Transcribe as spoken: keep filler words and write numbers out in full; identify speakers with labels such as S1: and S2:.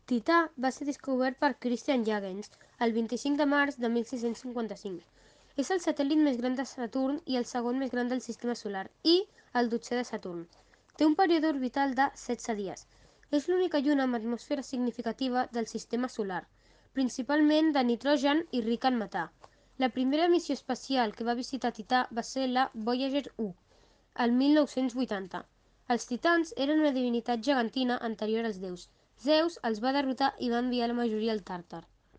S1: Tità va ser descobert per Christian Huygens el vint-i-cinc de març de mil sis-cents cinquanta-cinc. És el satèl·lit més gran de Saturn i el segon més gran del sistema solar i el dotzè de Saturn. Té un període orbital de setze dies. És l'única lluna amb atmosfera significativa del sistema solar, principalment de nitrogen i rica en metà. La primera missió espacial que va visitar Tità va ser la Voyager u, el mil nou-cents vuitanta. Els titans eren una divinitat gegantina anterior als déus. Zeus els va derrotar i va enviar la majoria al Tàrtar.